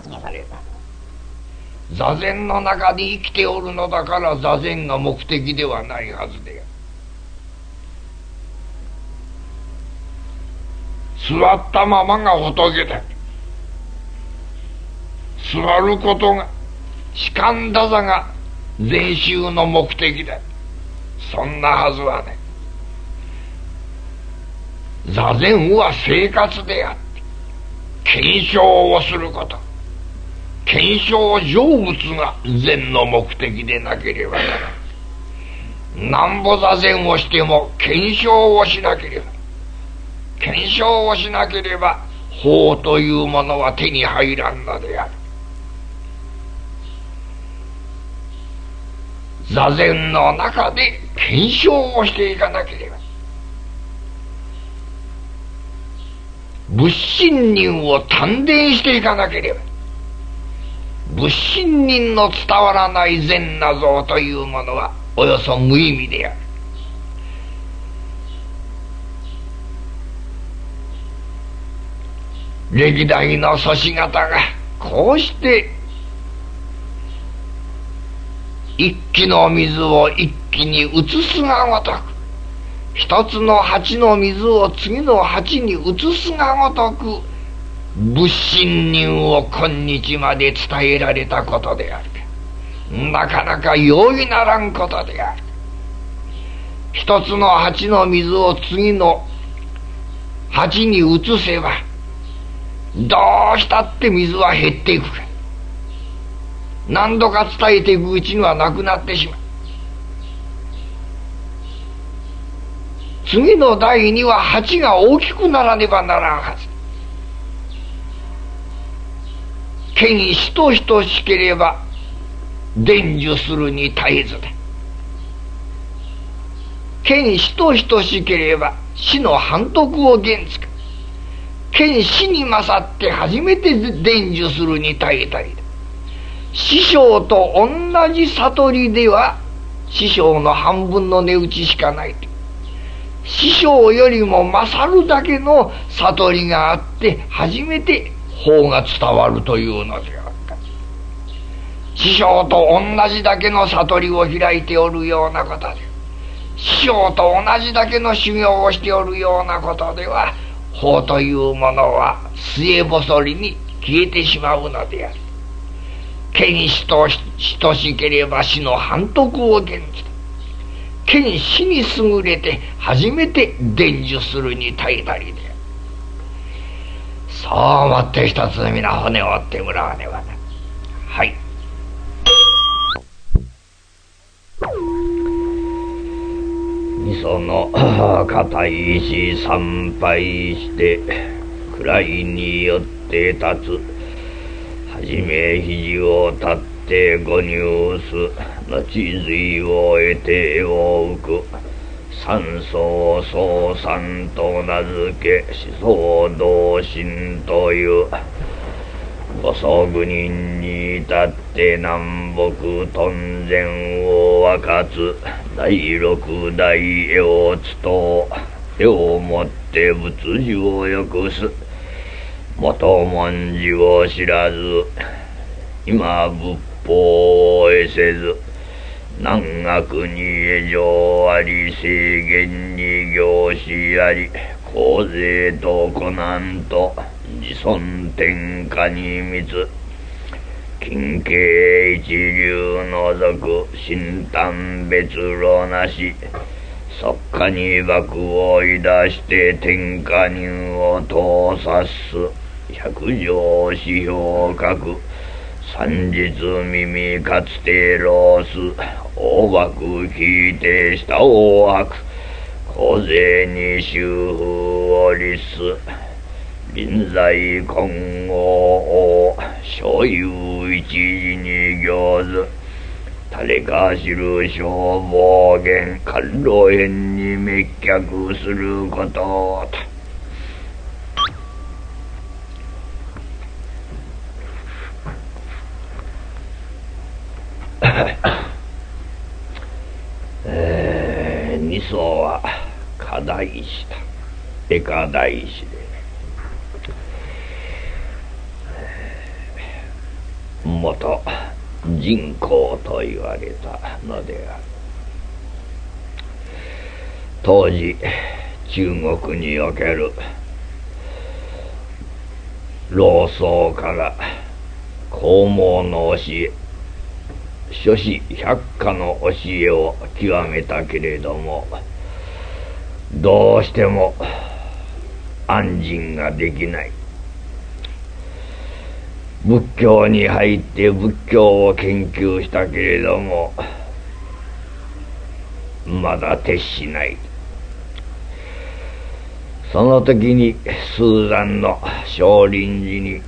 発言された。座禅の中で生きておるのだから座禅が目的ではないはずである。座ったままが仏だ。座ることが士官打座が禅宗の目的だ。そんなはずはね。座禅は生活であって検証をすること、検証成仏が禅の目的でなければならない。なんぼ座禅をしても検証をしなければ、検証をしなければ法というものは手に入らんのである。座禅の中で検証をしていかなければ、仏心人を鍛錬していかなければ、仏心人の伝わらない禅な像というものはおよそ無意味である。歴代の祖師方がこうして一気の水を一気に移すがごとく、一つの鉢の水を次の鉢に移すがごとく仏心人を今日まで伝えられたことである。なかなか容易ならんことである。一つの鉢の水を次の鉢に移せばどうしたって水は減っていくから、何度か伝えていくうちにはなくなってしまう。次の代には鉢が大きくならねばならんはず。剣しとしとしければ伝授するに絶えずだ。剣しとしとしければ死の反徳を言つか。剣死に勝って初めて伝授するに耐えたりだ。師匠と同じ悟りでは師匠の半分の値打ちしかない。師匠よりも勝るだけの悟りがあって初めて法が伝わるというのであった。師匠と同じだけの悟りを開いておるようなことで、師匠と同じだけの修行をしておるようなことでは法というものは末細りに消えてしまうのである。剣士と等しければ死の反徳を言ず。剣士に優れて初めて伝授するに耐えたりである。そう思って一つ皆骨を折ってもらわねばな。はい。味噌の固い石参拝して位によって立つ。はじめ肘を立ってご入す。後髄を得てを浮く。三層総三と名付け思想同心という。五祖愚人に至って南北屯前を分かつ。第六代絵を伝う。絵をもって仏事をよくす。元文字を知らず今仏法を得せず。南学に会場あり制限に行使あり。公税とコナンと自尊天下に密。近景一流除く新丹別路なし。即下に幕をいだして天下人を通さす。百条指標書く。三日耳かつてロース。大幕聞いて下を吐く。公税に修風を律す。臨在金剛王。所有一時に行ず。誰か知る消防源。官路辺に滅却することと。二層は課題師だ。絵課題師で、 元人口と言われたのである。当時中国における老僧から孔孟の教え、諸子百家の教えを極めたけれども、どうしても安心ができない。仏教に入って仏教を研究したけれども、まだ徹しない。その時にスーザンの少林寺に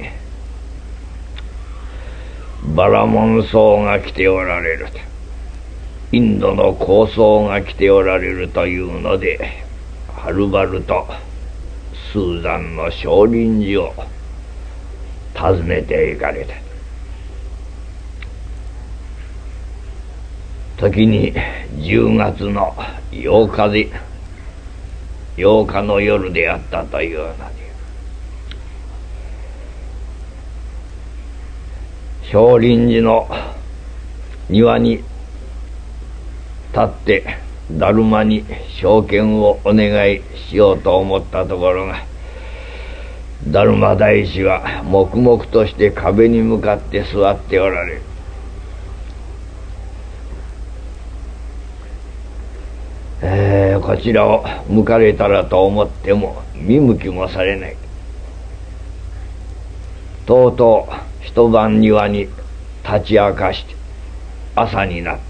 バラモン僧が来ておられると、インドの高僧が来ておられるというので、はるばるとスーザンの少林寺を訪ねて行かれた。時に10月の8日で8日の夜であったというので、少林寺の庭に立ってだるまに証券をお願いしようと思ったところが、だるま大師は黙々として壁に向かって座っておられる。こちらを向かれたらと思っても見向きもされない。とうとう一晩庭に立ち明かして朝になって、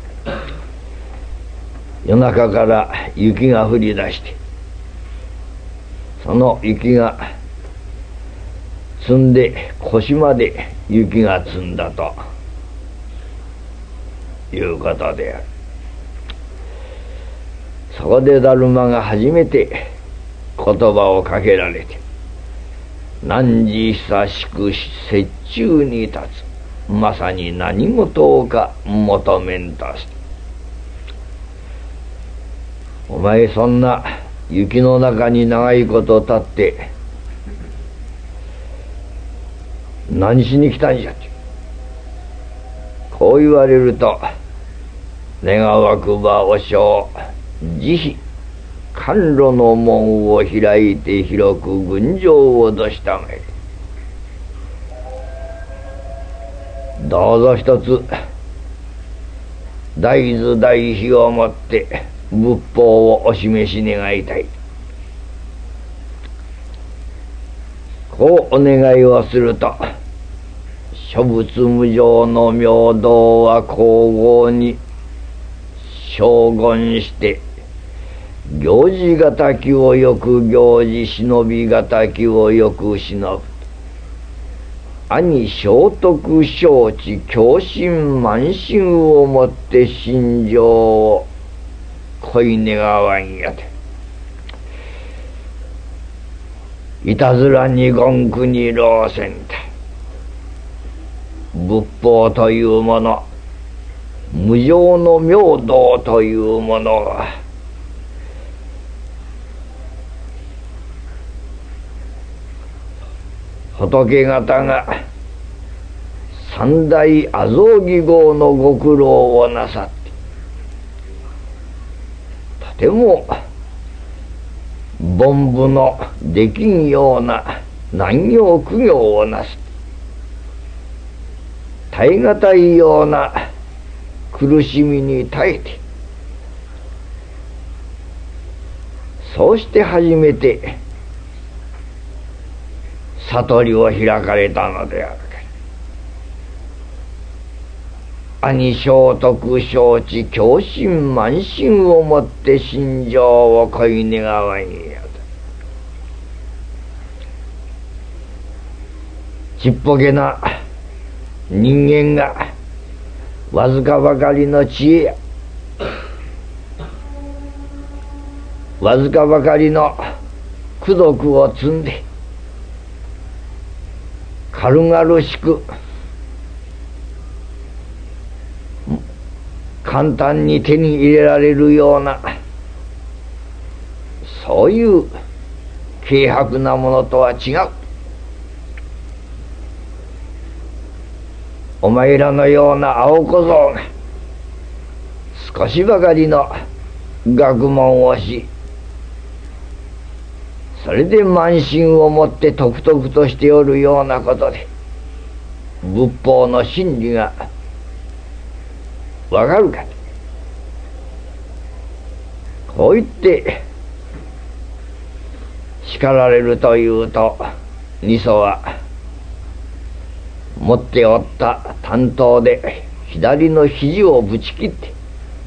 夜中から雪が降り出して、その雪が積んで腰まで雪が積んだということである。そこでだるまが初めて言葉をかけられて、汝久しく雪中に立つ、まさに何事をか求めんとす。お前そんな雪の中に長いこと立って何しに来たんじゃって、こう言われると、願わくば和尚慈悲甘露の門を開いて広く群青をどしたまえ。どうぞ一つ大豆大悲をもって仏法をお示し願いたい。こうお願いをすると、諸仏無常の明道は神々に称言して、行事敵をよく行事、忍び敵をよく忍ぶ。兄聖徳承知狂心慢心をもって心情を恋願わんやて。いたずらに言句に老せんた。仏法というもの、無常の明道というものは、仏方が三大阿蔵義号のご苦労をなさって、とても凡夫のできんような難行苦行をなす、耐え難いような苦しみに耐えて、そうして初めて悟りを開かれたのであるから。兄聖徳承知狂心慢心をもって心情を恋願わんやと。ちっぽけな人間がわずかばかりの知恵やわずかばかりの功徳を積んで、軽々しく簡単に手に入れられるような、そういう軽薄なものとは違う。 お前らのような青小僧が少しばかりの学問をし、それで慢心をもってとくとくとしておるようなことで仏法の真理がわかるか。こう言って叱られるというと、二祖は持っておった短刀で左の肘をぶち切って、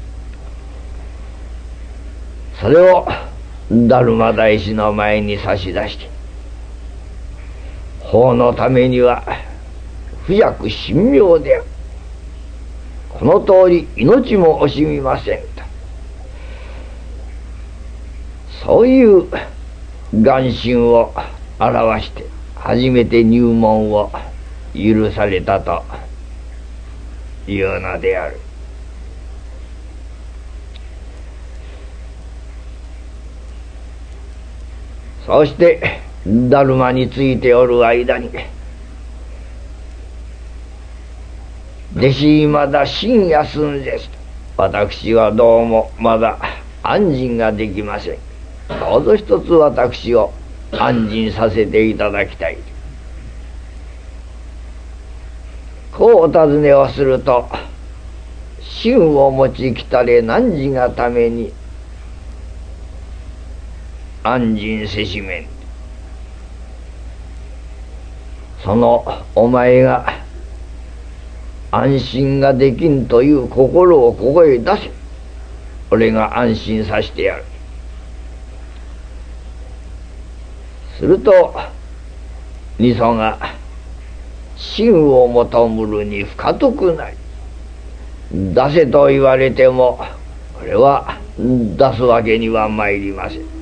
それを達磨大師の前に差し出して、法のためには不弱神妙である、この通り命も惜しみませんと、そういう願心を表して初めて入門を許されたというのである。そして達磨についておる間に、弟子まだ深夜寸です。私はどうもまだ安心ができません。どうぞ一つ私を安心させていただきたい。こうお尋ねをすると、真を持ちきたれ汝がために安心せしめん。そのお前が安心ができんという心をここへ出せ。俺が安心させてやる。すると二祖が真を求むるに不可得ない。出せと言われてもこれは出すわけには参りません。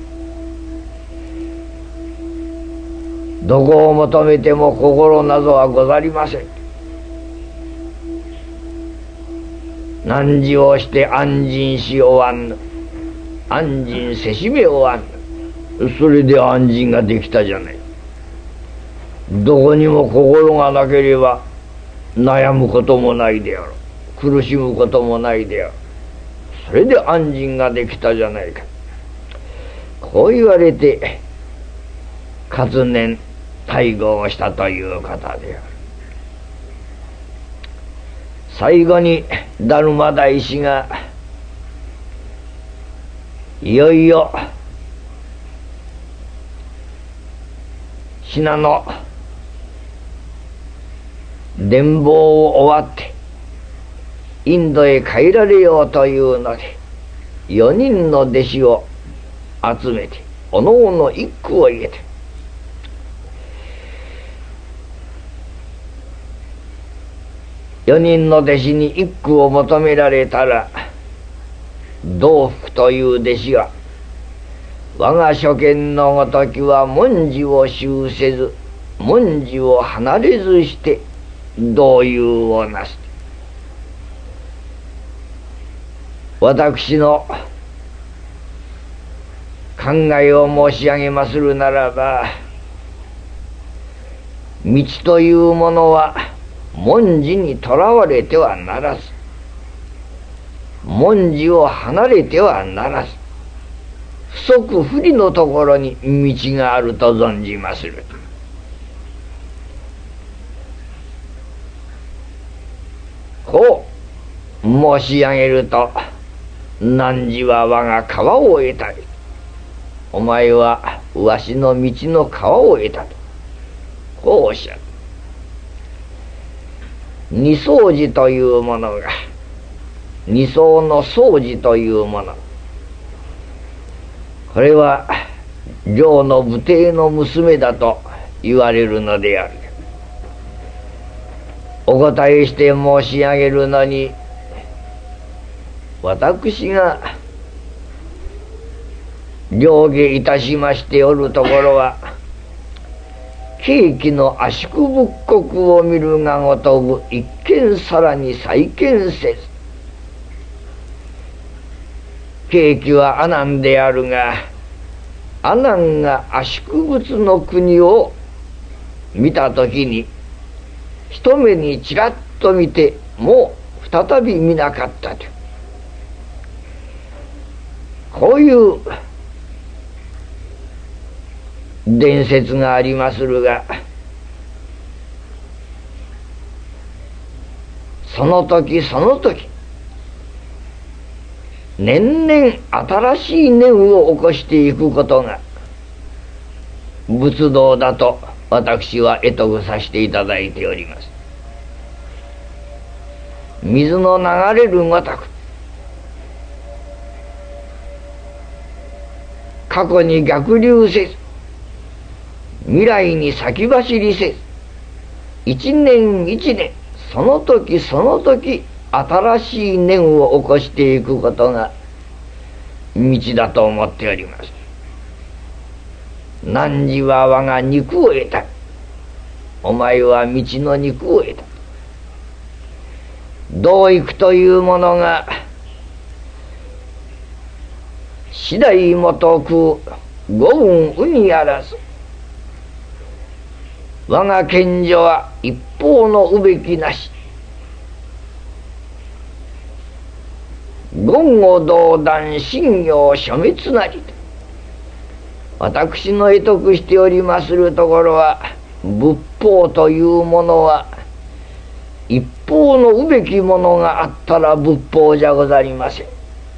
どこを求めても心などはござりません。汝をして安心しおわんぬ、安心せしめおわんぬ。それで安心ができたじゃない。どこにも心がなければ悩むこともないであろう、苦しむこともないであろう。それで安心ができたじゃないか。こう言われて活年退合をしたという方である。最後に達磨大師がいよいよ信濃伝法を終わってインドへ帰られようというので、4人の弟子を集めておのおの一句を入れて、4人の弟子に一句を求められたら、道福という弟子は我が所見のごときは文字を修せず文字を離れずして道遊をなす。私の考えを申し上げまするならば、道というものは文字にとらわれてはならず、文字を離れてはならず、不足不利のところに道があると存じまする。こう申し上げると、汝は我が川を得たい、お前はわしの道の川を得たと、こうおっしゃる。二相寺というものが、二相の相寺というもの、これは両の武帝の娘だと言われるのである。お答えして申し上げるのに、私が了解いたしましておるところは、慶喜の圧縮仏国を見るがごとく一見さらに再見せず、慶喜は阿南であるが、阿南が圧縮仏の国を見たときに一目にちらっと見てもう再び見なかったと、こういう伝説がありまするが、その時その時年々新しい念を起こしていくことが仏道だと私は会得させていただいております。水の流れるごとく、過去に逆流せず、未来に先走りせず、一年一年その時その時新しい念を起こしていくことが道だと思っております。汝は我が肉を得た、お前は道の肉を得た。道育というものが次第もとく五運うにあらず、我が賢者は一方のうべきなし、言語道断信行諸滅なりと、私の会得しておりまするところは、仏法というものは一方のうべきものがあったら仏法じゃござりません。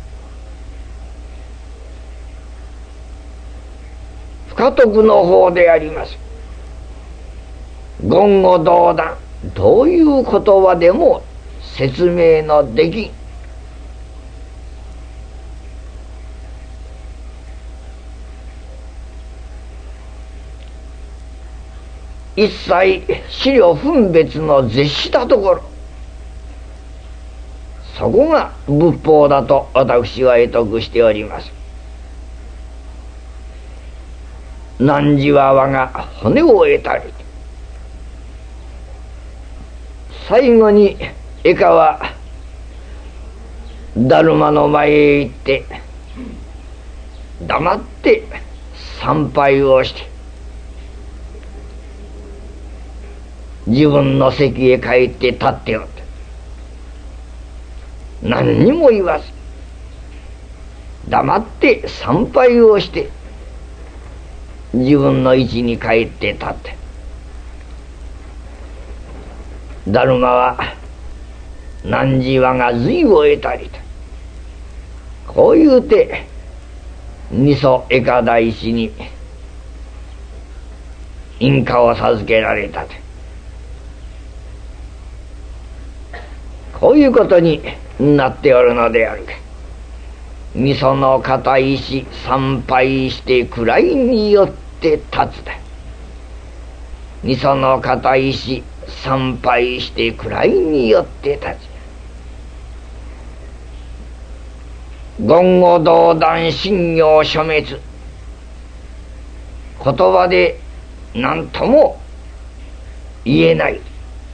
不可得の方であります。言語道断、どういう言葉でも説明のできん。一切資料分別の絶したところ、そこが仏法だと私は会得しております。汝は我が骨を得たり、最後に以下はだるまの前へ行って黙って参拝をして、自分の席へ帰って立っておって、何にも言わず黙って参拝をして、自分の位置に帰って立って、だるまは汝我が髄を得たりと、こう言うて二祖江家大師に印鑑を授けられたと、こういうことになっておるのであるが、味噌の固石参拝して位によって立つだ。味噌の固石参拝して位によって立つ。言語道断信行諸滅、言葉で何とも言えない、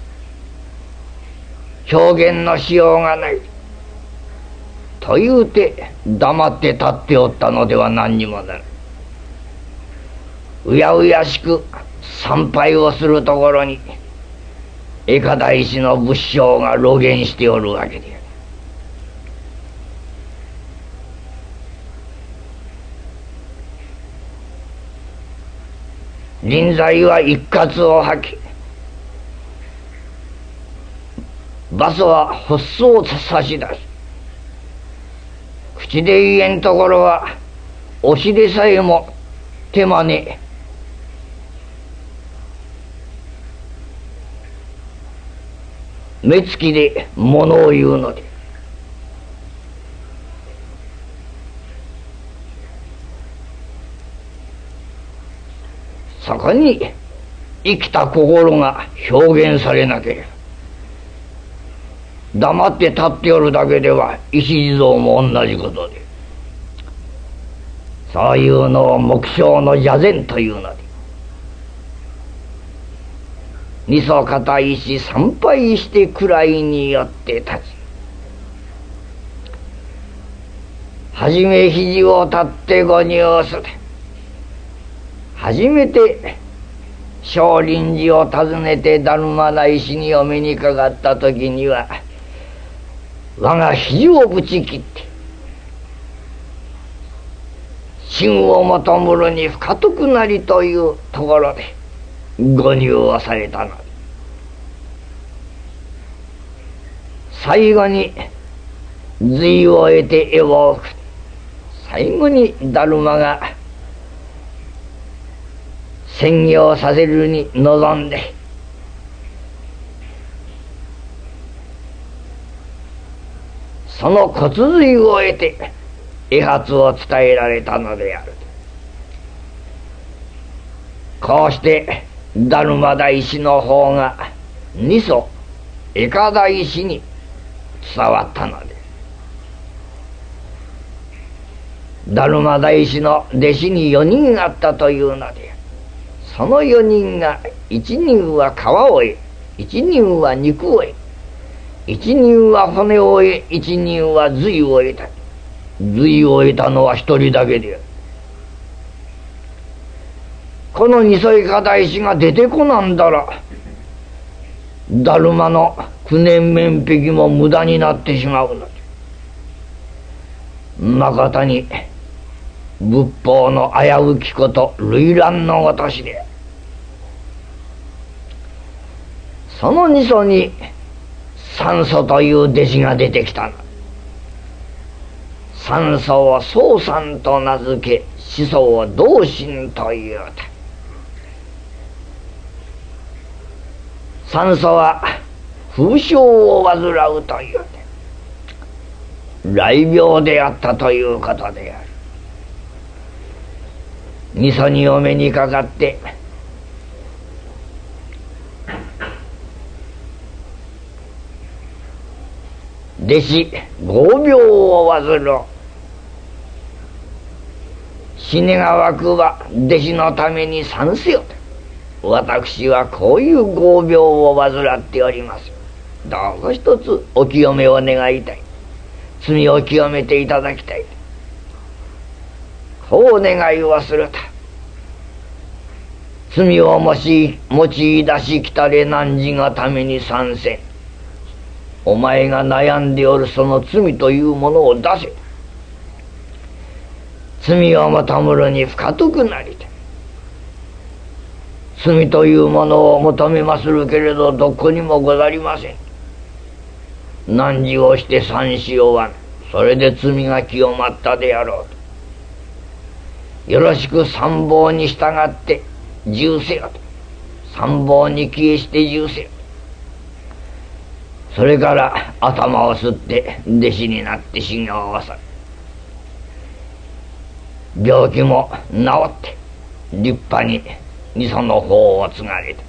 表現のしようがないと言うて黙って立っておったのでは何にもならない。うやうやしく参拝をするところに江家大師の仏性が露現しておるわけである。臨済は一括を吐き、バスは発想を差し出す。口で言えんところはおしでさえも手真似。目つきで物を言うので、そこに生きた心が表現されなければ、黙って立っておるだけでは石地蔵も同じことで、そういうのを目標の邪禅というので、二祖固石参拝して位によって立ち、はじめ肘を立ってご入すで、初めて少林寺を訪ねて達磨大師にお目にかかった時には、我が肘をぶち切って真を求むるに深徳なりというところでご入をされたの。最後に隋を得て絵を吹く。最後に達磨が宣言させるに臨んで、その骨髄を得て絵発を伝えられたのである。こうして達磨大師の方が二祖絵家大師に伝わったので、達磨大師の弟子に4人あったというので、その4人が1人は皮を得、1人は肉を得、1人は骨を得、1人は髄を得た。髄を得たのは1人だけである。この二祖絵家大師が出てこなんだら、達磨の9年面壁も無駄になってしまうので、まことに仏法の危うきこと類乱のごとしで、その二祖に三祖という弟子が出てきたの。三祖を宗三と名付け、四祖を道心というた。三祖は風症を患うという雷病であったということである。二祖にお目にかかって、弟子5病を患う。死ねがわくは弟子のために賛せよと。私はこういう5病を患っております。どうか一つお清めを願いたい。罪を清めていただきたい。こうお願いをすると、罪を持ち出しきたれ汝がために参戦。お前が悩んでおるその罪というものを出せ。罪を求むるに深くなりたい。罪というものを求めまするけれど、どこにもござりません。汝をして三しよわぬ。それで罪が清まったであろうと。よろしく参謀に従って従せよと。参謀に帰依して従せよ。それから頭をすって弟子になって修行をする。病気も治って立派に二祖の方を継がれた。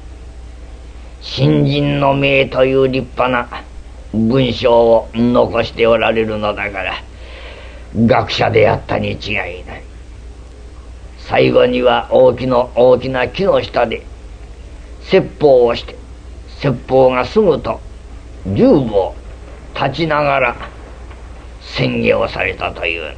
新人の命という立派な文章を残しておられるのだから、学者であったに違いない。最後には大きな木の下で説法をして、説法が済むと十歩立ちながら宣言をされたというの。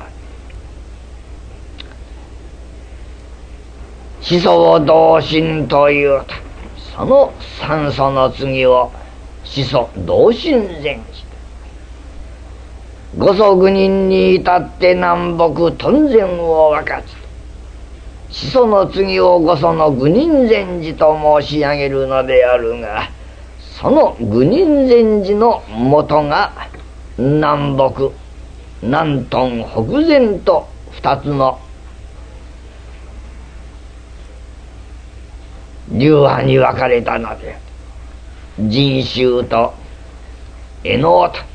始祖を道心というと、その三祖の次を始祖道心禅師。五祖愚人に至って南北頓禅を分かつ。始祖の次を五祖の愚人禅師と申し上げるのであるが、その愚人禅師の元が南北、南東北禅と二つの流派に分かれたので、人宗と絵能と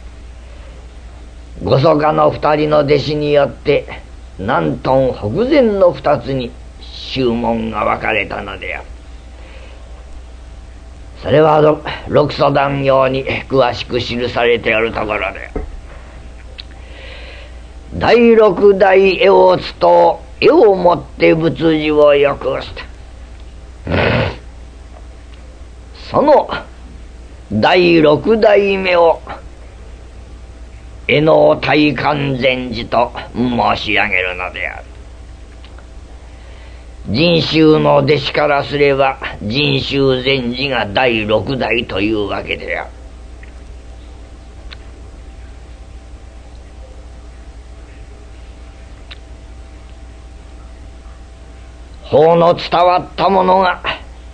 五祖家の二人の弟子によって南東北禅の二つに宗門が分かれたのである。それは六祖壇経に詳しく記されておるところで、第六代絵をつと絵をもって仏事をよくした。その第六代目を絵能大観禅師と申し上げるのである。 人衆の弟子からすれば人衆禅師が第六代というわけである。法の伝わったものが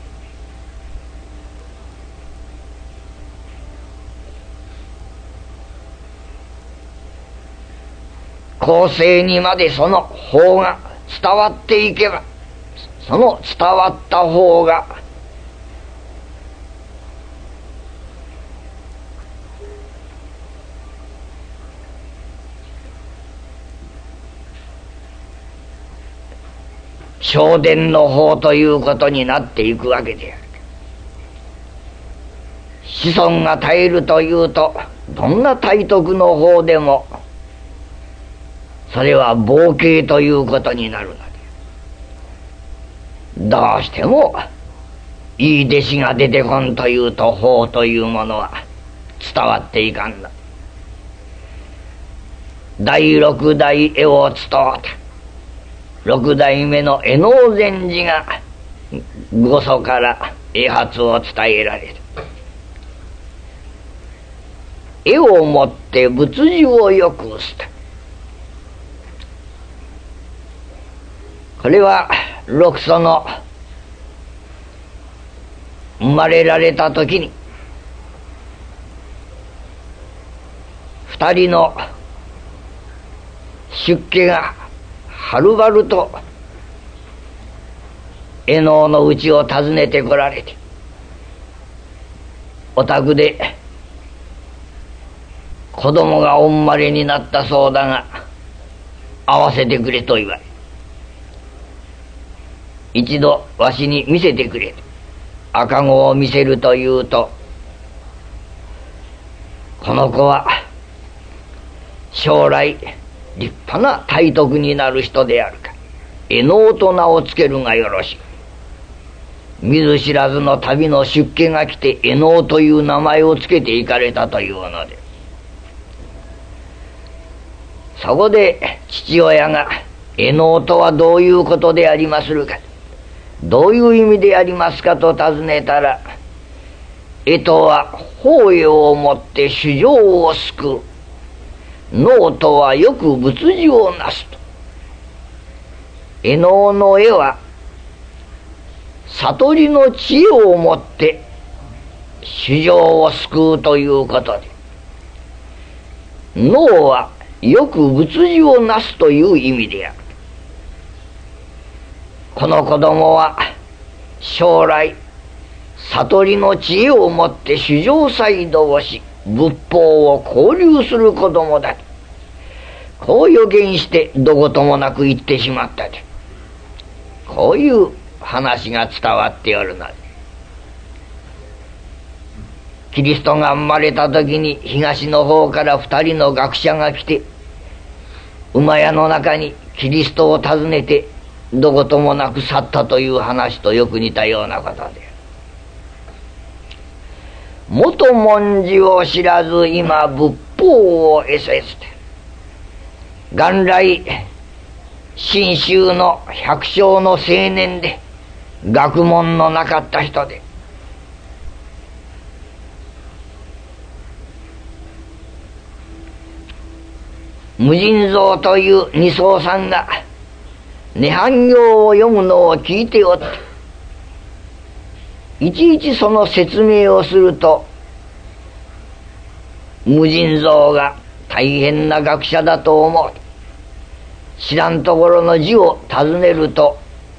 後世にまでその法が伝わっていけば、その伝わった法が正伝の法ということになっていくわけである。子孫が絶えるというと、どんな大徳の法でもそれは傍系ということになるので、どうしてもいい弟子が出てこんというと法というものは伝わっていかんの。第六代絵を伝わった六代目の絵能禅師が御祖から絵発を伝えられる。絵をもって仏事をよくした。これは六祖の生まれられた時に二人の出家がはるばると絵能のうちを訪ねてこられて、お宅で子供がお生まれになったそうだが会わせてくれと言われ、一度わしに見せてくれと赤子を見せるというと、この子は将来立派な大徳になる人であるか、絵能と名をつけるがよろしい。見ず知らずの旅の出家が来て絵能という名前をつけていかれたというので、そこで父親が絵能とはどういうことでありまするか、どういう意味でありますかと尋ねたら、絵とは法要をもって衆生を救う、能とはよく仏事をなすと。絵能の絵は悟りの知恵をもって衆生を救うということで、能はよく仏事をなすという意味である。この子供は将来悟りの知恵をもって衆生祭道をし、仏法を交流する子供だと、こう予言してどこともなく言ってしまったと、こういう話が伝わっておるので、キリストが生まれた時に東の方から2人の学者が来て、馬屋の中にキリストを訪ねてどこともなく去ったという話とよく似たようなことで、元文字を知らず今仏法を得せずて、元来信州の百姓の青年で学問のなかった人で、無尽蔵という二僧さんが涅槃行を読むのを聞いておって、いちいちその説明をすると、無尽蔵が大変な学者だと思う。知らんところの字を尋ねると、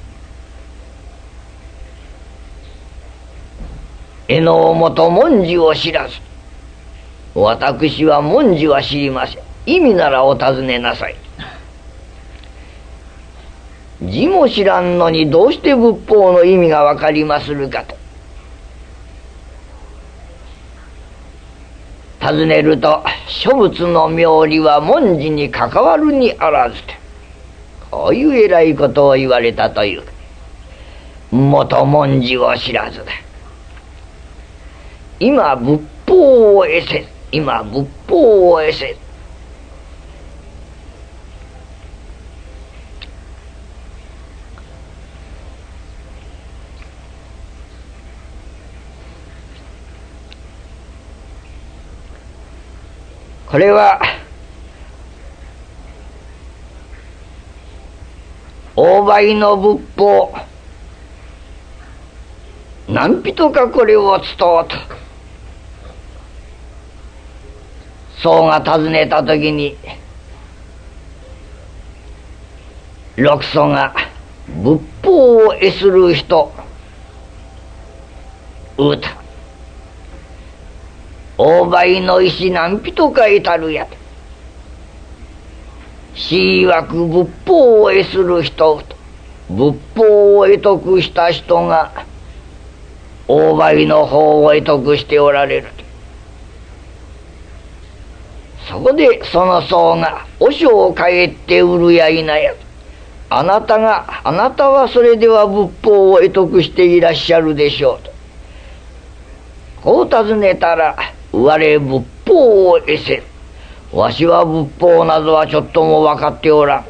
絵能元文字を知らず、私は文字は知りません、意味ならお尋ねなさい。字も知らんのにどうして仏法の意味が分かりまするかと尋ねると、諸仏の妙理は文字に関わるにあらずと、こういう偉いことを言われたという。元文字を知らずだ。今仏法を得せ、今仏法を得せ。 これは大倍の仏法、何人かこれを伝おうと僧が尋ねた時に、六祖が仏法を得する人ううと、大倍の石何人かいたるやと、しいわく仏法を得する人と、仏法を得得した人が大倍の法を得得しておられると。そこでその僧が和尚を帰って売るや否やと、あなたはそれでは仏法を得得していらっしゃるでしょうとこう尋ねたら、我仏法を得せる、わしは仏法などはちょっとも分かっておらんと、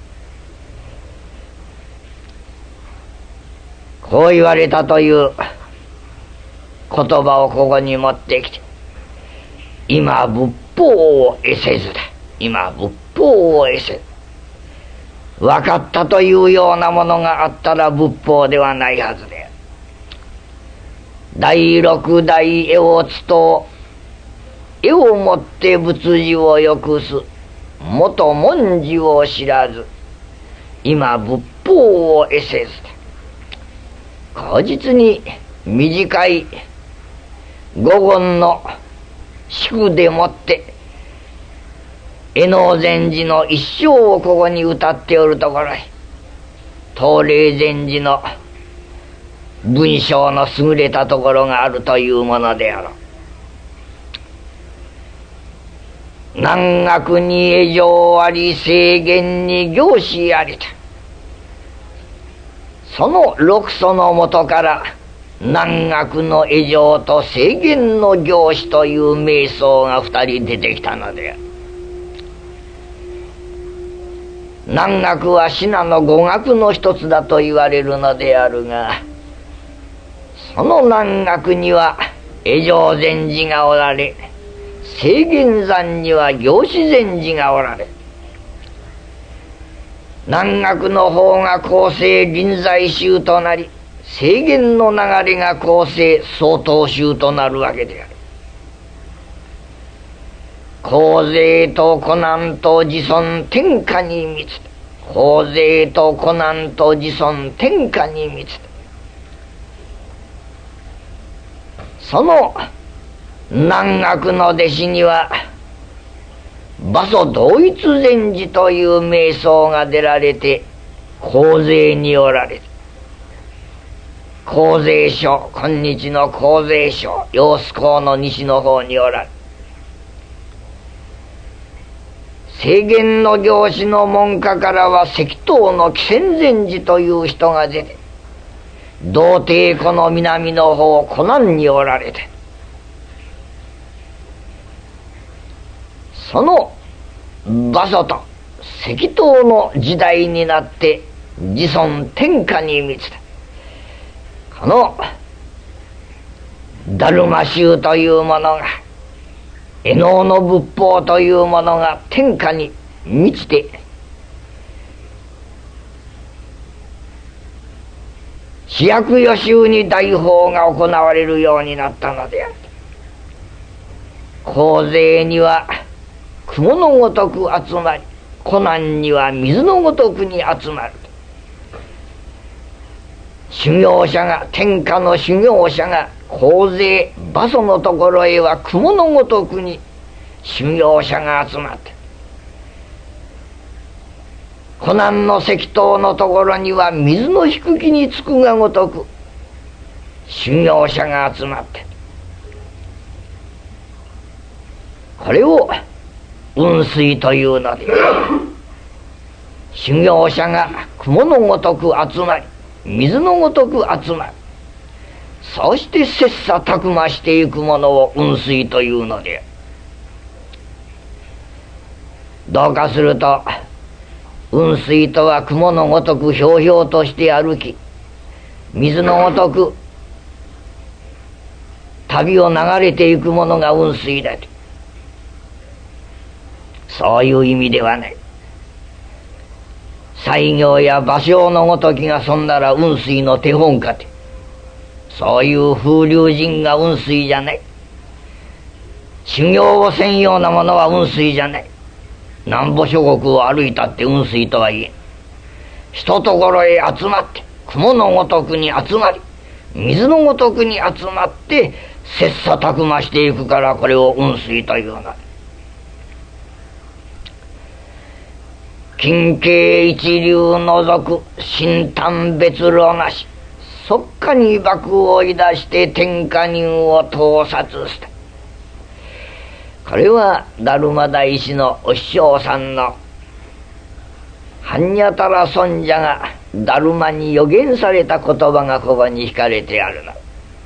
こう言われたという言葉をここに持ってきて、今仏法を得せずだ、今仏法を得せず、分かったというようなものがあったら仏法ではないはずである。第六代絵をつと、絵をもって仏事をよくす、元文字を知らず、今仏法を得せずだ。後日に短い五言の祝でもって絵能禅師の一生をここに歌っておるところに、東霊禅師の文章の優れたところがあるというものであろう。南学に会情あり、正言に行使ありと、その六祖のもとから南学の会情と正言の行使という名僧が二人出てきたのである。南学は信濃五学の一つだと言われるのであるが、その南学には会情禅師がおられ、正言山には行使禅師がおられ、南学の方が後世臨済宗となり、正言の流れが後世曹洞宗となるわけである。公勢と苦難と自尊天下に満ちた、公勢と苦難と自尊天下に満ちた、その南学の弟子には馬祖同一禅師という名僧が出られて、公勢におられる。公勢省、今日の公勢省、揚子江の西の方におられる。正言の行使の門下からは石頭の喜泉禅師という人が出て、道帝湖の南の方湖南におられて、その馬祖と石頭の時代になって自尊天下に満ちた、このダルマ宗というものが、絵能の仏法というものが天下に満ちて、四百余州に大法が行われるようになったのである。公勢には雲のごとく集まり、湖南には水のごとくに集まる。修行者が、天下の修行者が公勢馬祖のところへは雲のごとくに修行者が集まって、湖南の石頭のところには水の低きにつくがごとく修行者が集まって、これを雲水というので、修行者が雲のごとく集まり、水のごとく集まる、そして切磋琢磨していくものを雲水というので、どうかすると雲水とは雲のごとくひょうひょうとして歩き、水のごとく旅を流れていくものが雲水だと。 そういう意味ではない。西行や芭蕉のごときがそんなら雲水の手本かて、そういう風流人が雲水じゃない。修行をせんようなものは雲水じゃない。南部諸国を歩いたって雲水とは言えん。一ところへ集まって雲のごとくに集まり、水のごとくに集まって切磋琢磨していくから、これを雲水というのだ。近景一流除く新丹別路なし、そっかに幕を追い出して天下人を盗撮した。これは達磨大師のお師匠さんの般若たら尊者が達磨に予言された言葉がここに引かれてあるの。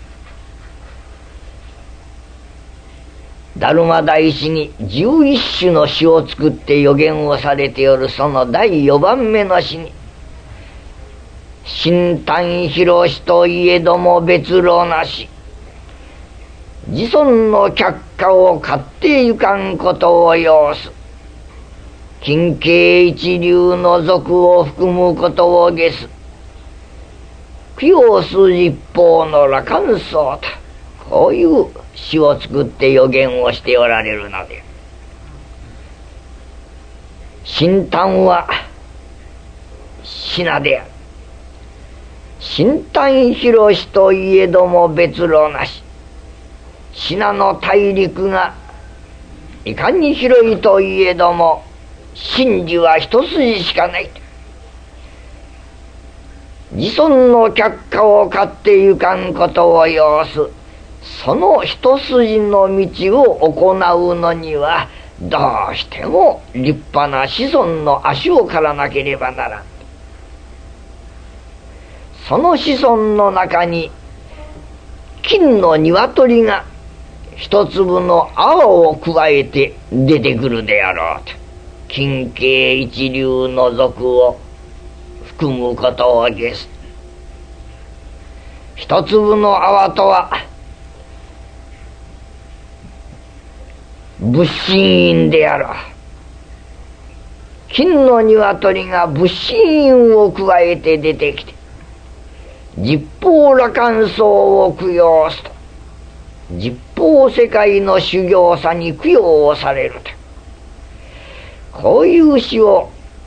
達磨大師に11首の詩を作って予言をされておる、その第4番目の詩に、新丹広しといえども別路なし、自尊の却下を買ってゆかんことを要す、近景一流の俗を含むことを下す、供養す一方の羅漢僧と、こういう詩を作って予言をしておられるので、新丹は品である。新丹広しといえども別路なし、品の大陸がいかに広いといえども真理は一筋しかない。自尊の却下を買ってゆかんことを要す、その一筋の道を行うのにはどうしても立派な子孫の足を刈らなければならん。その子孫の中に金の鶏が一粒の青を加えて出てくるであろうと、近景一流の俗を含むことを下す。一粒の泡とは仏心印であろう。金の鶏が仏心印を加えて出てきて、十方羅漢僧を供養すと、十方世界の修行者に供養をされると、こういう詩を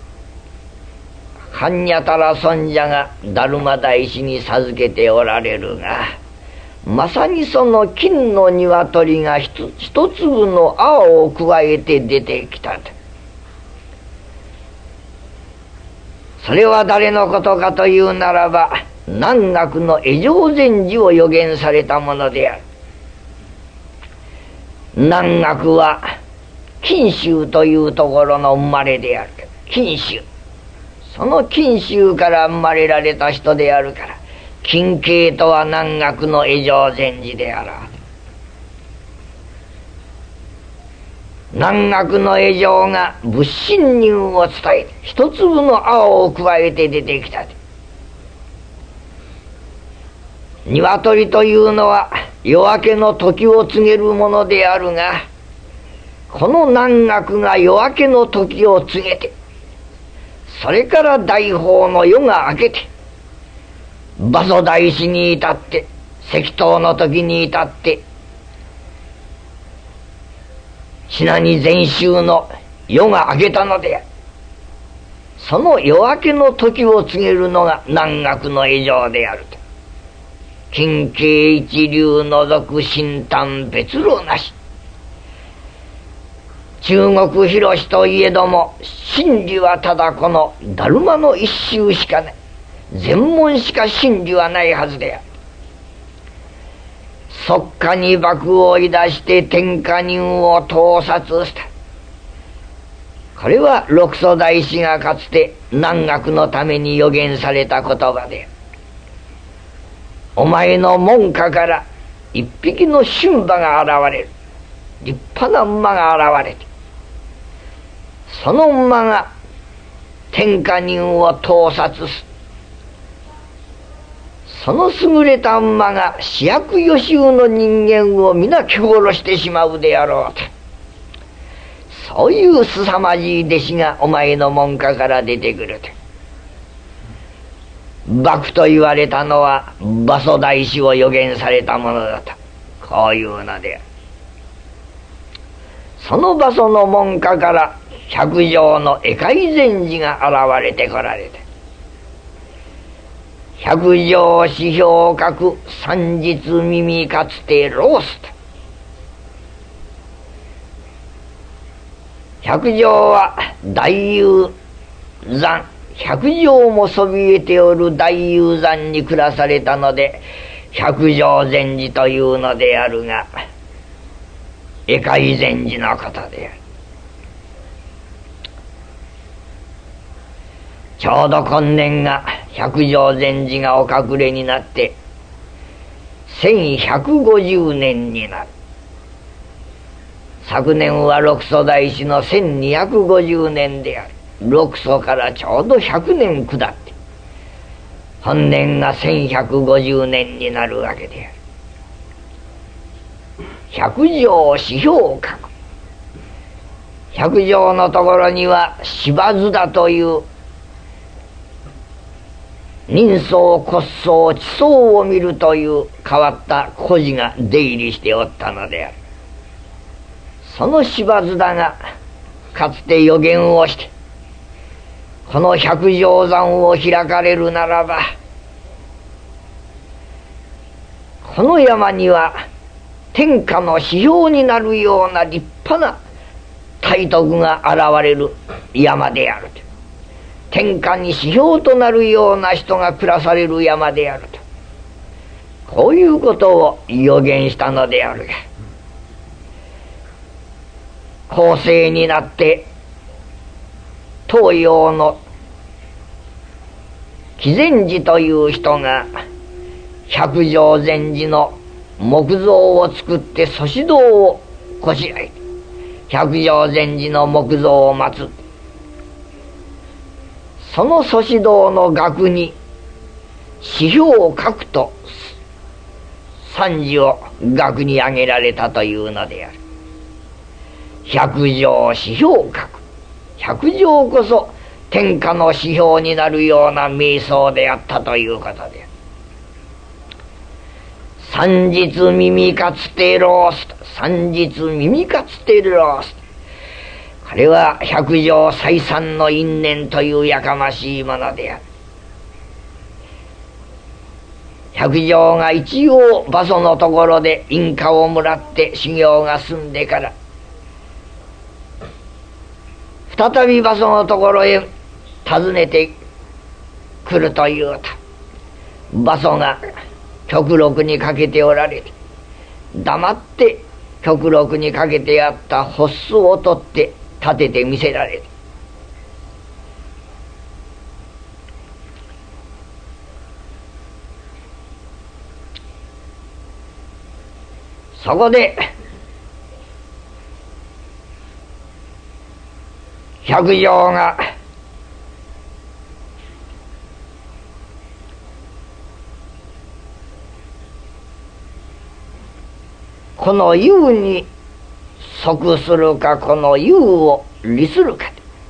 般若たら尊者が達磨大師に授けておられるが、まさにその金の鶏が一粒の青を加えて出てきたと。それは誰のことかというならば、南岳の会常禅師を予言されたものである。南岳は錦州というところの生まれである。錦州、その錦州から生まれられた人であるから、近景とは南岳の会常禅師であろう。南岳の会常が仏心入を伝えて一粒の青を加えて出てきた。鶏というのは夜明けの時を告げるものであるが、この南岳が夜明けの時を告げて、それから大宝の夜が明けて、馬祖大師に至って石頭の時に至って品に禅宗の夜が明けたのである。その夜明けの時を告げるのが南岳の会常であると。近景一流除く新丹別路なし、中国広しといえども真理はただこの達磨の一宗しかない。全門しか真理はないはずである。即下に幕を追い出して天下人を盗撮した。これは六祖大師がかつて南岳のために予言された言葉で、お前の門下から一匹の神馬が現れる。立派な馬が現れて、その馬が天下人を盗撮す。その優れた馬が四悪四衆の人間を皆蹴殺してしまうであろうと。 そういう凄まじい弟子がお前の門下から出てくると。幕と言われたのは馬祖大師を予言されたものだと、こういうのである。その馬祖の門下から百丈の恵海禅師が現れてこられて、百丈四表格三日耳かつてロースと。百丈は大雄山、百丈もそびえておる大雄山に暮らされたので百丈禅師というのであるが、恵海禅師のことである。ちょうど今年が百丈禅師がお隠れになって1150年になる。昨年は六祖大師の1250年である。六祖からちょうど100年下って本年が1150年になるわけである。百丈四表格、百丈のところには芝津田という人相骨相地相を見るという変わった孤児が出入りしておったのである。その芝津田がかつて予言をして、この百丈山を開かれるならばこの山には天下の指標になるような立派な大徳が現れる山であると、天下に指標となるような人が暮らされる山であると、こういうことを予言したのであるが、後世になって東洋の喜禅寺という人が百丈禅師の木像を作って祖師堂をこしらえて百丈禅師の木像を祀って、その祖師堂の額に指標を書くと賛辞を額に挙げられたというのである。百丈指標格、百丈こそ天下の指標になるような瞑想であったということである。三日耳かつてロースト、三日耳かつてロースト、これは百丈再三の因縁というやかましいものである。百丈が一応馬祖のところで印鑑をもらって修行が済んでから再び馬祖のところへ訪ねてくるというと、馬祖が極録にかけておられて、黙って極録にかけてあった発巣を取って立てて見せられる。そこで百丈がこの有に即するかこの有を利するか、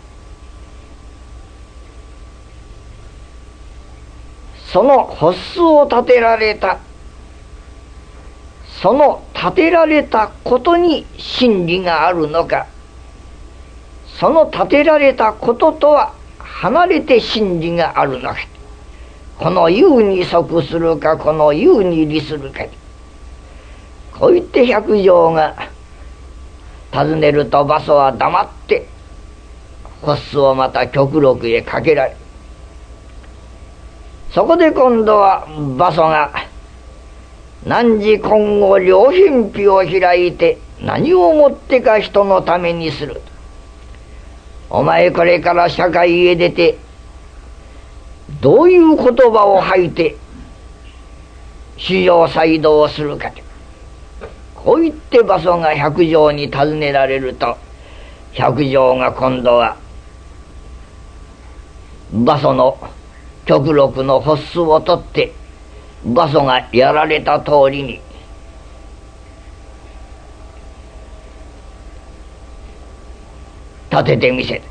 その発巣を立てられた、その立てられたことに真理があるのか、その立てられたこととは離れて真理があるのか、この有に即するかこの有に利するか、こう言って百丈が尋ねると、馬祖は黙って発巣をまた極録へかけられ、そこで今度は馬祖が汝今後両返費を開いて何をもってか人のためにする。お前これから社会へ出てどういう言葉を吐いて市場再動をするかと、こう言って馬祖が百丈に尋ねられると、百丈が今度は馬祖の極録の発巣を取って馬祖がやられた通りに立ててみせる。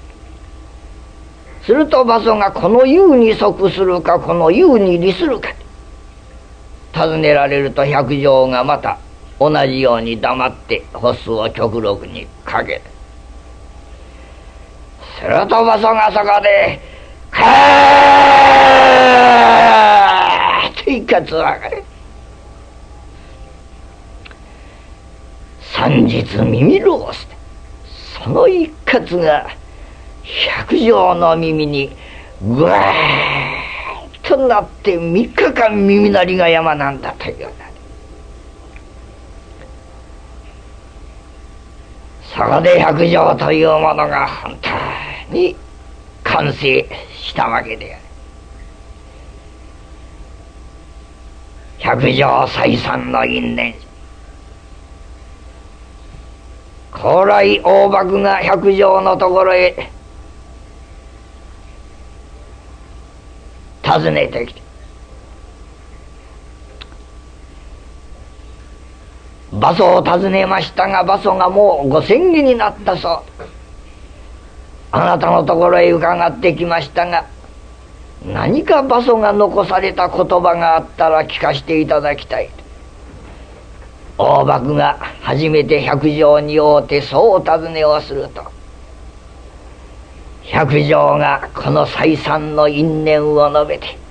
すると馬祖がこの言うに即するかこの言うに利するか尋ねられると、百姓がまた同じように黙ってホスを極力にかける。すると馬祖がそこで「カーッ!」と一括分かれ、三日耳ろうして、その一括が百姓の耳にぐわーっとなって3日間耳鳴りが山なんだというような。そこで百姓というものが本当に完成したわけである。百姓再三の因縁、高麗大幕が百姓のところへ訪ねてきて、馬祖を訪ねましたが、馬祖がもうご詮議になったそう。あなたのところへ伺ってきましたが、何か馬祖が残された言葉があったら聞かせていただきたい。大幕が初めて百姓に会うてそうお尋ねをすると、百姓がこの再三の因縁を述べて、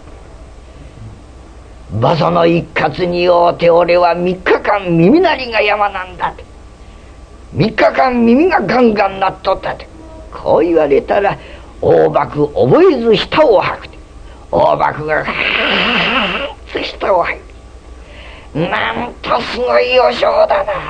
馬祖の一括に会うて俺は3日間耳鳴りが山なんだって、3日間耳がガンガン鳴っとったって、こう言われたら大幕覚えず舌を吐くて、大幕がガーッと舌を吐いて、なんとすごいお尚だな。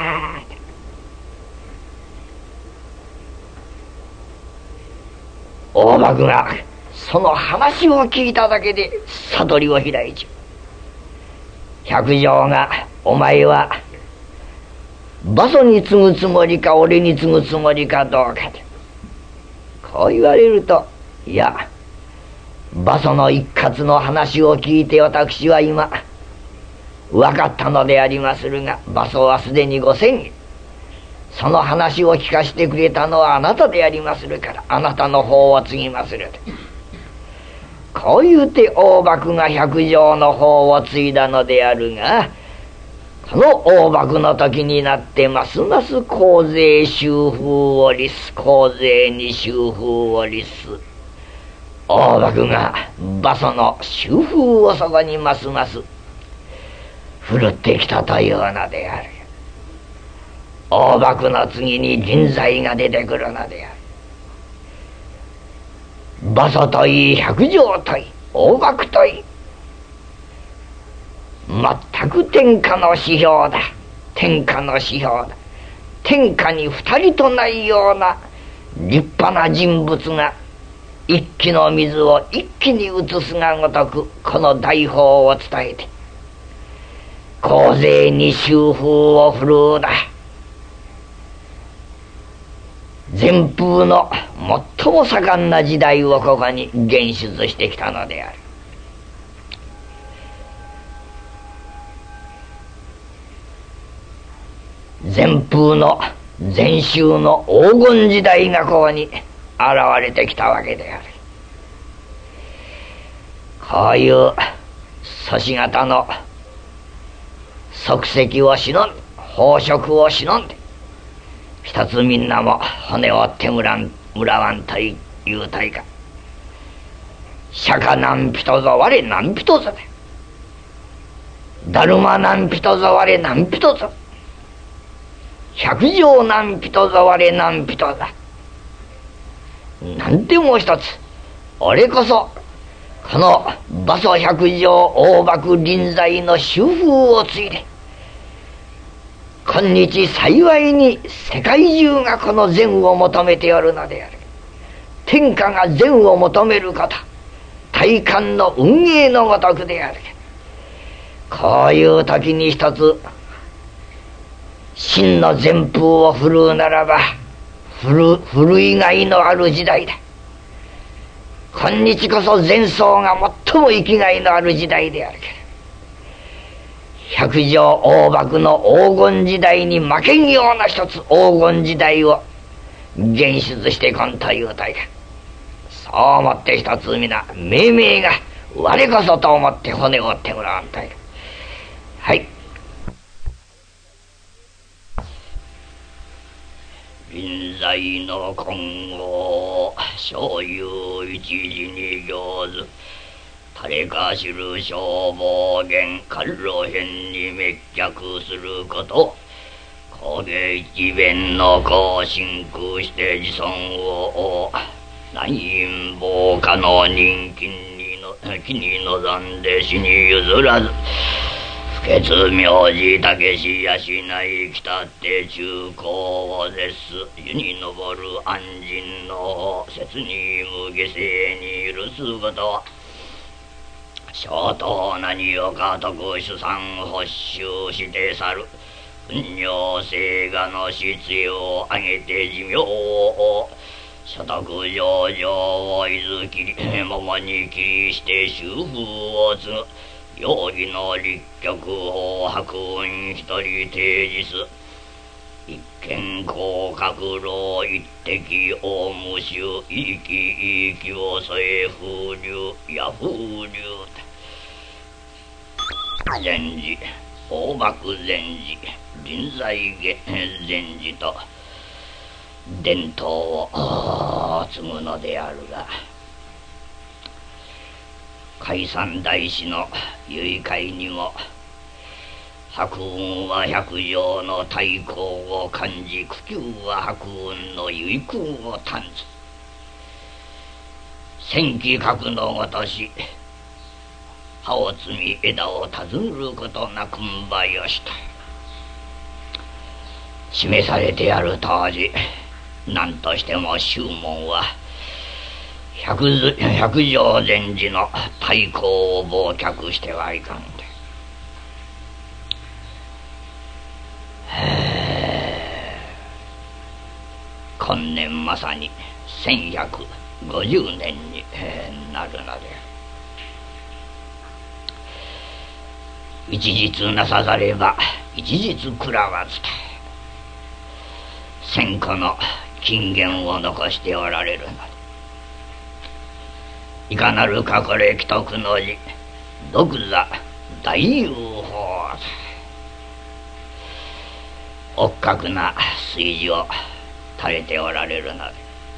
大幕がその話を聞いただけで悟りを開いちゃう。百姓がお前は馬祖に継ぐつもりか俺に継ぐつもりかどうかでこう言われると、いや馬祖の一括の話を聞いて私は今分かったのでありまするが、馬祖はすでにご詮議、その話を聞かせてくれたのはあなたでありまするから、あなたの方を継ぎまする。こう言うて大幕が百姓の方を継いだのであるが、この大幕の時になってますます公税収風を律す、公税に収風を律す。大幕が馬祖の収風をそこにますます振るってきたというのである。大幕の次に臨済が出てくるのである。馬祖といい百姓といい大幕といい、全く天下の指標だ。天下の指標だ。天下に二人とないような立派な人物が一気の水を一気に移すがごとく、この大法を伝えて公税に収風を振るうだ。前風の最も盛んな時代をここに現出してきたのである。前風の前秋の黄金時代がここに現れてきたわけである。こういう祖師方の足跡を忍んで、宝飾を忍んで、一つみんなも骨を折ってむらわんというたいか。釈迦何人ぞ我何人ぞだ。だるま何人ぞ我何人ぞ。百姓何人ぞ我何人だ。なんでもう一つ、俺こそこの馬祖百姓大幕臨済の収風を継いで、今日幸いに世界中がこの善を求めておるのである。天下が善を求めること、大観の運営のごとくである。こういう時に一つ真の善風を振るうならば、振る以外のある時代だ。今日こそ善相が最も生きがいのある時代であるけど、百姓大幕の黄金時代に負けんような一つ黄金時代を現出してこんというたいか。そう思って一つ皆命名が我こそと思って骨を折ってもらわんといか。はい。臨済の今後所有一時に上手誰か知る消防源官路編に滅却すること工芸一弁の子真空して自尊を南陰謀家の人気に臨んで死に譲らず不潔名字たけしやしない北って中高を絶す湯に昇る安心の切に無下世に許すことは小刀何をか特殊産発習して去る糞尿聖画の質を上げて寿命を所得上場をいずきり桃に切りして修風を継ぐ容疑の立脚法白雲一人提示す一見広角楼一滴大無臭いきいきを添え風流や風流禅師大幕禅師臨済禅師と伝統を継ぐのであるが解散大師の結会にも白雲は百条の太閤を感じ苦久は白雲の結空を短ず戦機核のごとし葉を摘み枝を尋ねることなくんばよしと示されてある当時何としても宗門は百条禅師の太閤を忘却してはいかんで今年まさに1150年になるので一日なさざれば一日食らわずと千個の金言を残しておられるのでいかなる隠れ既得の字独座大雄法おっかくな水字を垂れておられるので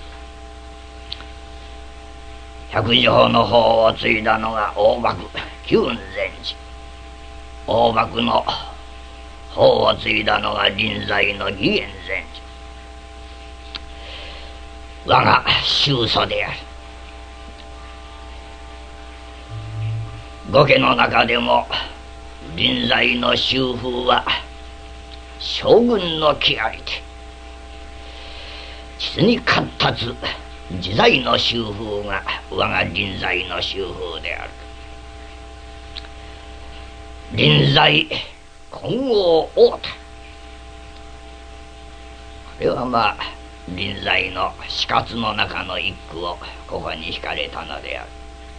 百条の方を継いだのが大幕九雲禅師大幕の方を継いだのが臨済の義元禅師我が宗祖である五家の中でも臨済の宗風は将軍の木ありて実に闊達自在の宗風が我が臨済の宗風である臨済金剛王太これはまあ臨済の死活の中の一句をここに引かれたのである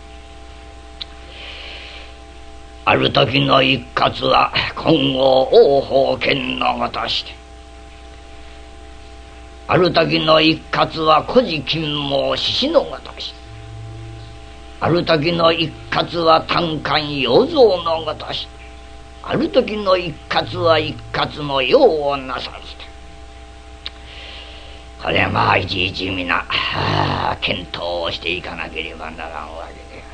ある時の一括は金剛王宝剣のごとしてある時の一括は古事金毛獅子のごとしてある時の一括は単管洋蔵のごとしてある時の一括は一括の用をなさずとこれはまあいちいち皆検討をしていかなければならんわけで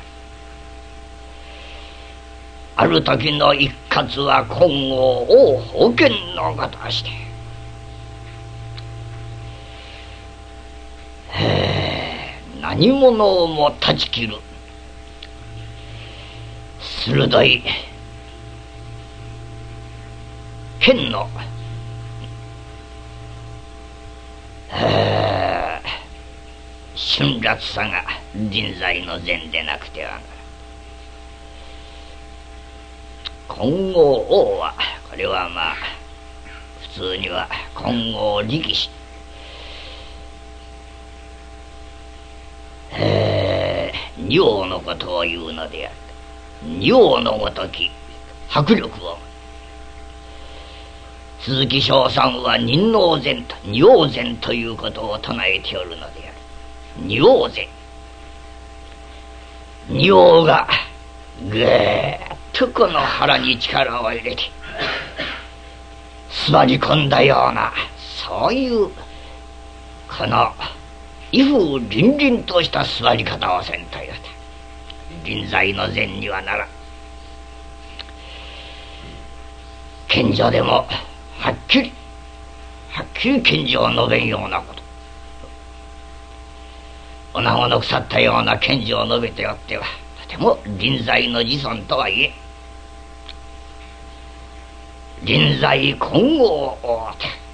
ある時の一括は金剛王宝剣のごとして何者をも断ち切る鋭い剣の辛辣さが臨済の禅でなくてはなら金剛王はこれはまあ普通には金剛力士仁王のことを言うのである仁王のごとき迫力を鈴木正さんは仁王禅と仁王禅ということを唱えておるのである。仁王禅。仁王がぐーっとこの腹に力を入れて座り込んだような、そういうこの威風凛々とした座り方をせんというと臨在の禅にはならん。賢者でもはっきり賢者を述べんようなこと、女子の腐ったような賢者を述べておってはとても臨在の自尊とはいえ、臨在金剛を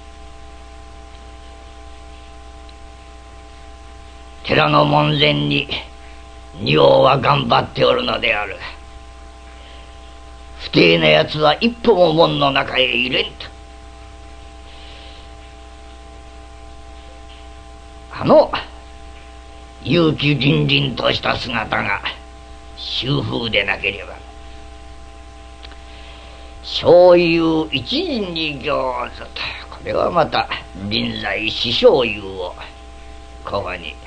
寺の門前に仁王は頑張っておるのであるが、不定なやつは一歩も門の中へ入れんと。あの勇気凛々とした姿が秋風でなければ、醤油一時に餃子と、これはまた臨在四醤油をここに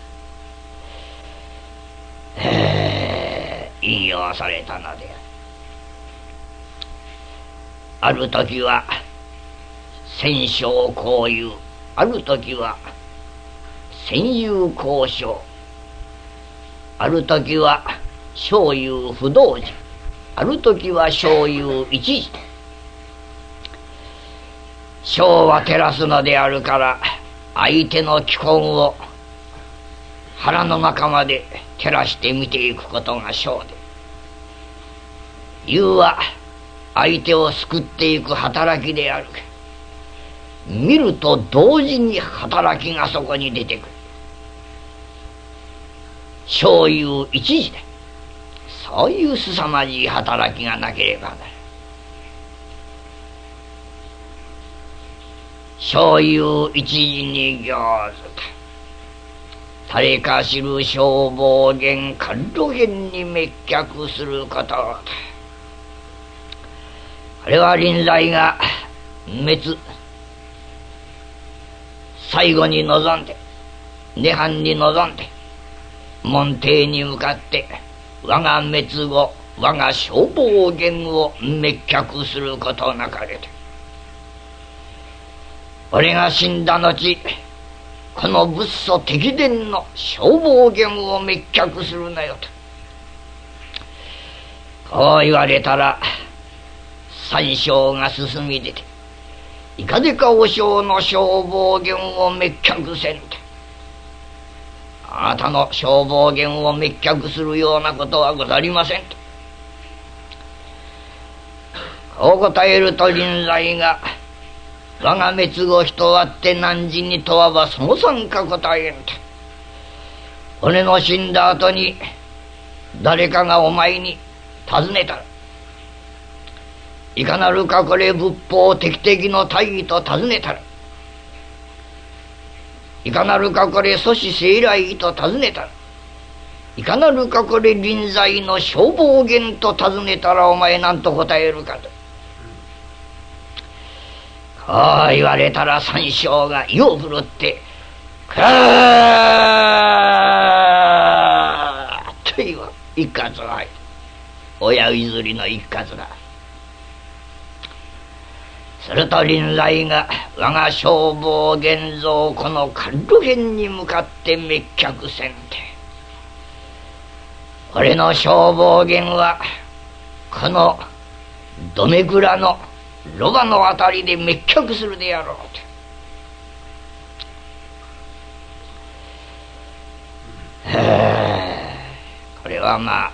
引用されたのである。ある時は戦勝交友、ある時は戦友交渉、ある時は醤油不動時、ある時は醤油一時。将は照らすのであるから、相手の気根を腹の中まで照らして見ていくことが将で、友は相手を救っていく働きであるが、見ると同時に働きがそこに出てくる。醤油一時で、そういう凄まじい働きがなければならない。醤油一時に餃子だ。誰か知る消防源官路編に滅却することだ。あれは臨在が滅最後に臨んで、涅槃に臨んで、門弟に向かって我が滅後、我が消防源を滅却することなかれて、俺が死んだ後、この仏祖敵伝の消防源を滅却するなよとこう言われたら、三将が進み出て、いかでか和尚の消防源を滅却せんと、あなたの消防源を滅却するようなことはござりませんとこう答えると、臨在が我が滅後人あって何時に問わばその三か答えんと、俺の死んだ後に誰かがお前に尋ねたら、いかなるかこれ仏法敵敵の大義と尋ねたら、いかなるかこれ祖師生来と尋ねたら、いかなるかこれ臨在の消防源と尋ねたら、お前なんと答えるかとこう言われたら、三将が意を振るってカーッという一喝が入る。親譲りの一喝だ。すると臨在が我が消防源像この官路編に向かって滅却せんて、俺の消防源はこのどめ蔵のロバのあたりで滅却するであろうと。これはまあ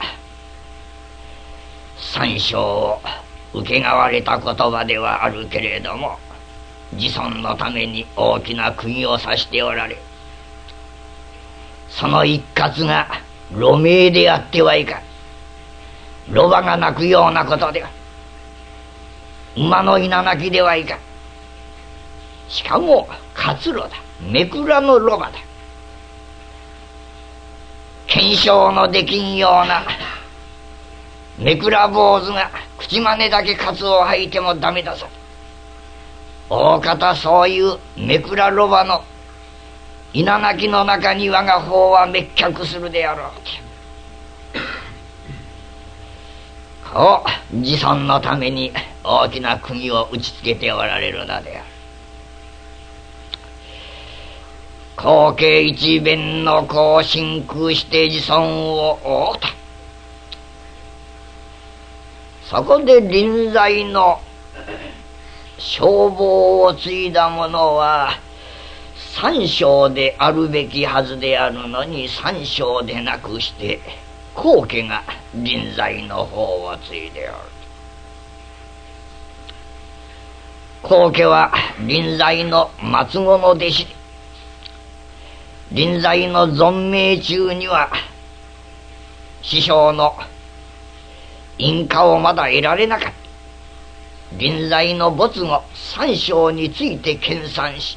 三将を受けがわれた言葉ではあるけれども、自尊のために大きな釘を刺しておられ、その一括が路鳴であってはいかん。ロバが鳴くようなことでは、馬の稲鳴きではいかん。しかも活路だ、めくらのロバだ。検証のできんようなめくら坊主が口真似だけカツを吐いてもダメだぞ。 大方そういうめくらロバの稲垣の中に我が方は滅却するであろうこう自尊のために大きな釘を打ちつけておられるのである。後継一弁の子を真空して自尊を負うた。そこで臨在の消防を継いだ者は三将であるべきはずであるのに三将でなくして後家が臨在の方を継いでおる。後家は臨在の末後の弟子で、臨在の存命中には師匠の印鑑をまだ得られなかった。臨在の没後三将について研鑽し、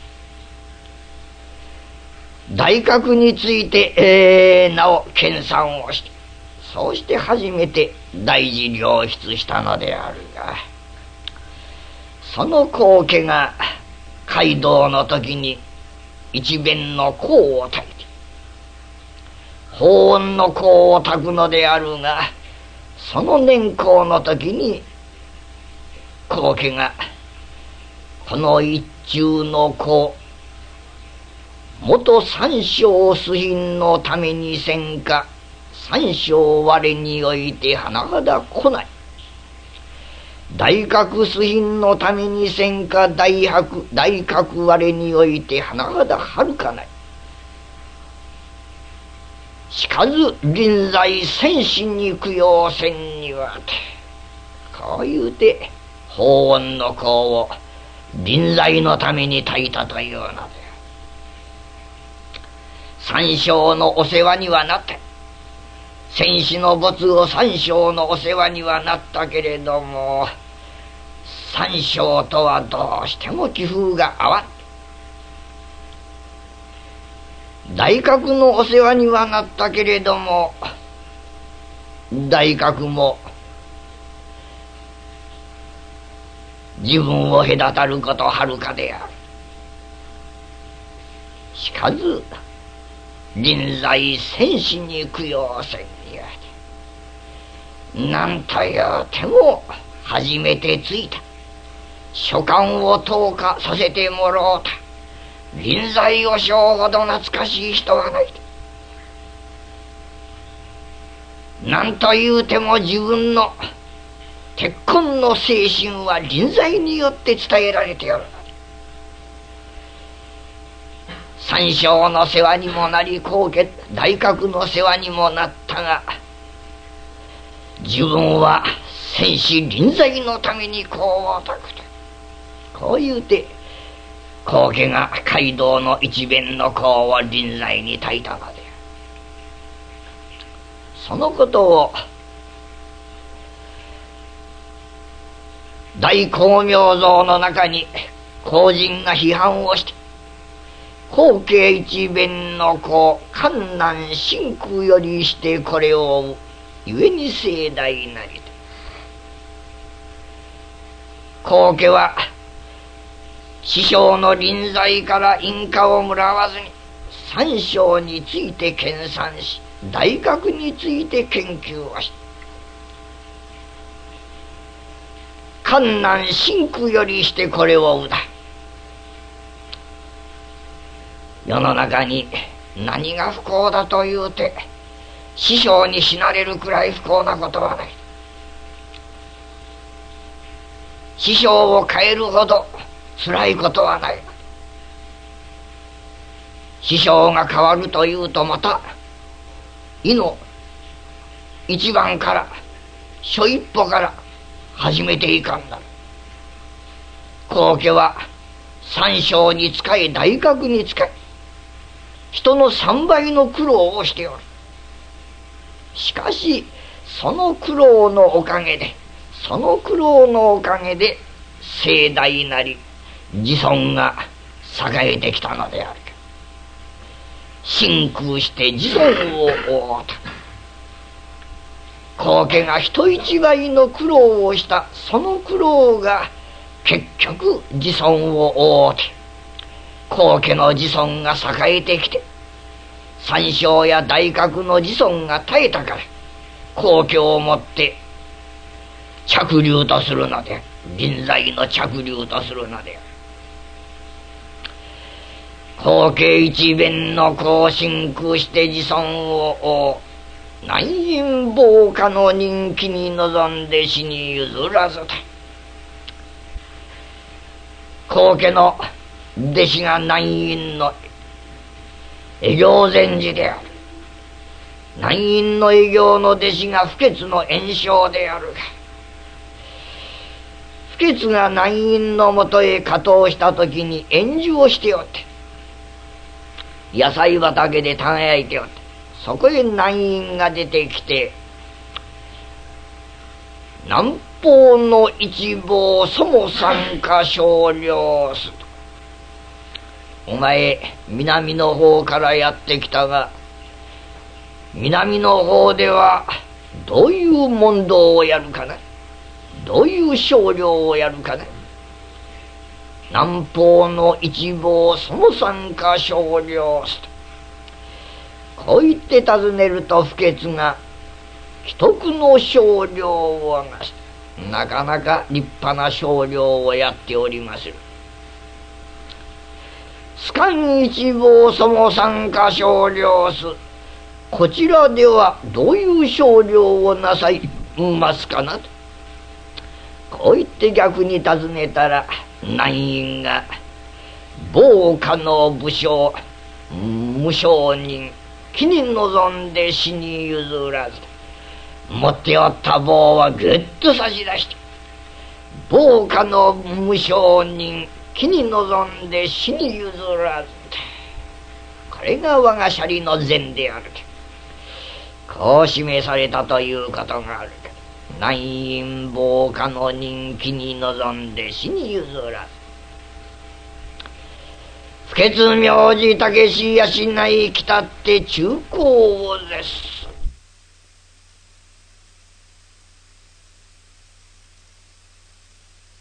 大覚について、なお研鑽をして、そうして初めて大事領出したのであるが、その後家が街道の時に一弁の香を焚いて法恩の香を焚くのであるが、その年功の時に後家がこの一中の香元三将主賓のためにせんか、三将我において甚だ来ない。大覚主賓のためにせんか、大覚我において甚だはるかない。しかず臨在戦士に供養せんにはて、こう言うて法恩の香を臨在のために焚いたというので、三将のお世話にはなって、戦士の没後三将のお世話にはなったけれども、三将とはどうしても気風が合わん。大覚のお世話にはなったけれども、大覚も自分を隔たることはるかである。しかず臨在戦士に供養せんにはなんと言うても初めてついた書簡を投下させてもらおうた臨在和尚ほど懐かしい人はない。なんと言うても自分の鉄痕の精神は臨在によって伝えられておる。三将の世話にもなり、後家大覚の世話にもなったが、自分は戦士臨在のためにこうをたくと、こう言うて後家が街道の一弁の香を臨在に焚いたのである。そのことを大光明像の中に後人が批判をして、後継一弁の子観南真空よりしてこれをゆえに盛大なりと、後家は師匠の臨在から印鑑をもらわずに三将について研鑽し、大学について研究をし、観南真空よりしてこれをうだ。世の中に何が不幸だと言うて師匠に死なれるくらい不幸なことはない。師匠を変えるほど辛いことはない。師匠が変わるというとまた意の一番から初一歩から始めていかんだ。後家は三将に仕え大学に仕え人の3倍の苦労をしておる。しかしその苦労のおかげで盛大なり自尊が栄えてきたのである。真空して自尊を負うた後家が人一倍の苦労をした、その苦労が結局子孫を覆うて高家の子孫が栄えてきて、三将や大閣の子孫が絶えたから高家をもって嫡流とするので、臨在の嫡流とするので、高家一弁の子を真空して子孫を覆う南院坊家の人気に臨んで死に譲らずと、高家の弟子が南院の会行禅師である。南院の会行の弟子が不潔の炎症であるが、不潔が南院のもとへ下到した時に炎樹をしておって、野菜畑で輝いておって、そこへ南院が出てきて、南方の一坊そも参加少量すと、お前南の方からやってきたが、南の方ではどういう問答をやるかな、どういう少量をやるかな。南方の一坊そも参加少量すとこう言って尋ねると、不潔が既得の少量をなして、なかなか立派な少量をやっておりまする。スカン一坊そも参加少量す、こちらではどういう少量をなさいますかなと、こう言って逆に尋ねたら、南院が某家の武将無証人気に臨んで死に譲らず、持っておった棒はぐっと差し出して、某家の無証人気に臨んで死に譲らず、これが我がシャリの善である。こう示されたということがある。南院某家の人気に臨んで死に譲らず、不潔名字たけしやしないきたって中高を絶す。